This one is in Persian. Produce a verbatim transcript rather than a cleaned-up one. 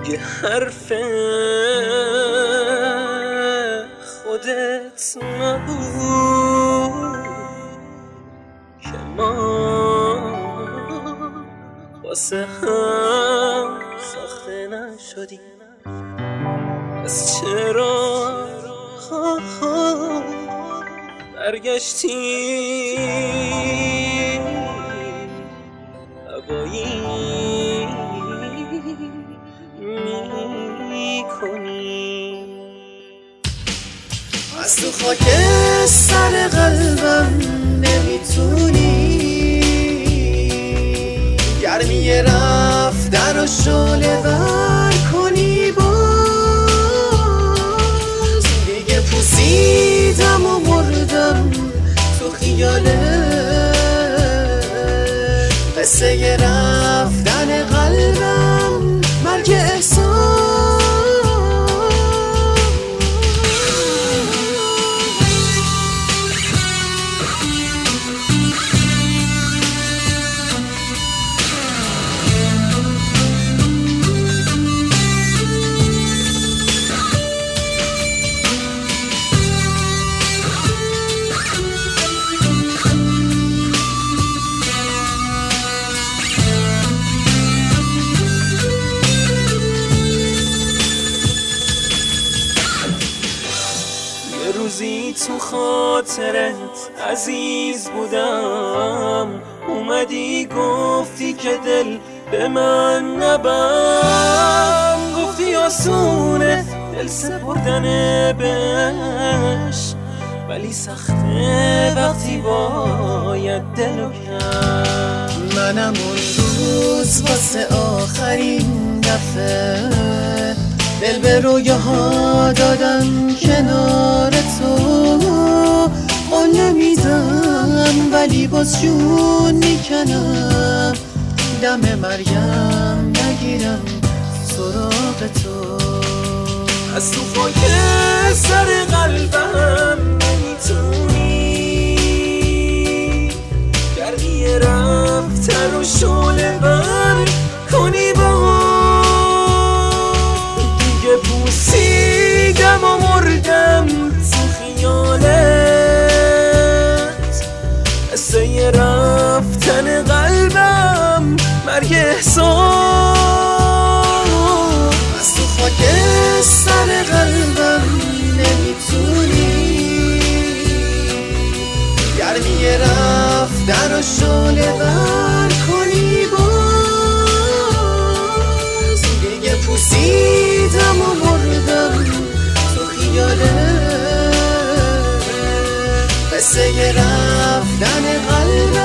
یه حرف خودت نبود که ما واسه هم ساخته نشدیم. از چرا برگشتی هوایی میکنی؟ از تو خاک سر قلبم نمیتونی گرمی رفتن و شعله ور کنی. باز دیگه پوسیدم و مردم تو خیاله قصه رفتن قلبم مرگ احساس. روزی تو خاطرت عزیز بودم، اومدی گفتی که دل به من نبند. گفتی آسونه دل سپردن بهش، ولی سخته وقتی باید دلو کرد. منم اون روز واسه آخرین دفعه دل به رویاها دادم کنار تو. قول نمیدم ولی باز جون میکنم، دم مریم نگیرم سراغ تو. از تو خاک سر قلبم نمیتونی گرمی رفتن و شعله ور کنی. پوسیدم و مردم تو خیالت قصه رفتن قلبم مرگ احساس. از تو خاک سر قلبم نمیتونی گرمی رفتن و شعله ور کنی. باز دیگه پوسیدم و مردم تو خیاله قصه رفتن قلبم